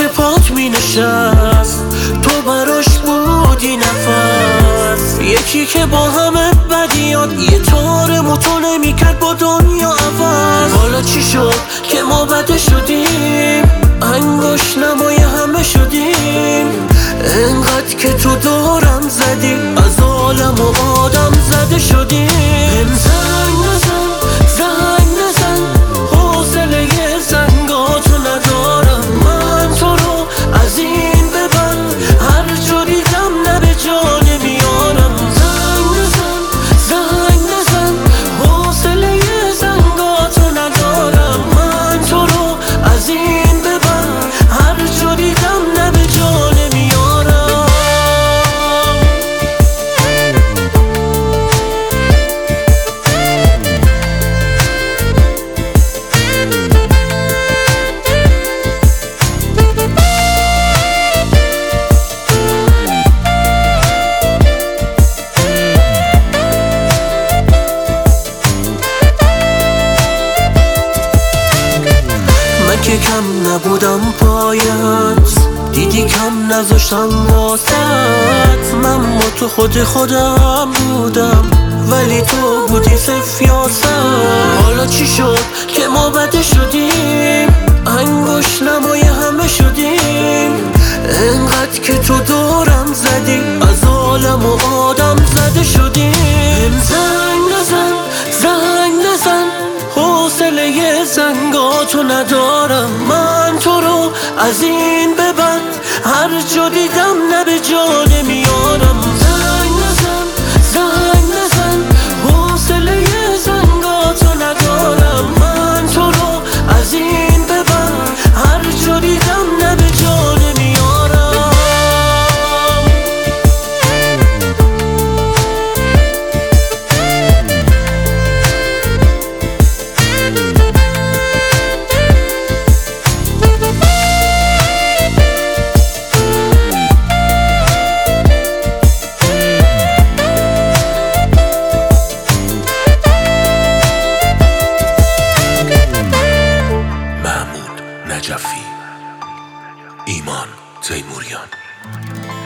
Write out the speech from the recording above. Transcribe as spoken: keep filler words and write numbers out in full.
که پات می نشست تو براش بودی نفس، یکی که با همه بدیات یه تارمو تو نمی کرد با دنیا عوض. حالا چی شد که ما بده شدیم، انگوش نمای همه شدیم، انقدر که تو دورم زدی از عالم و آدم زده شدیم. هم زنگ نزن زنگ نزن حوصله زنگاتو ندارم، من تو رو از این به بعد هر جا دیدم نه به جا نمیارم. زنگ نزن زنگ نزن حوصله زنگاتو ندارم، من تو رو از این به بعد هر جا دیدم نه به جا نمیارم. من که کم نبودم پایت، دیدی کم نذاشتم واسط. من با تو خود خودم بودم ولی تو بودی سفیاست. حالا چی شد که ما بده شدیم، انگوش نمای همه شدیم، انقدر که تو دورم زدی از عالم و آدم زده شدیم. هم زنگ نزن زنگ نزن حوصله زنگاتو ندارم، من تو رو از این به بعد هر جا دیدم نه به جا نمیارم. زنگ نزن زنگ نزن حوصله زنگاتو ندارم، من تو رو از این به بعد هر جا دیدم نه به جا نمیارم. نجفی، ایمان تیموریان.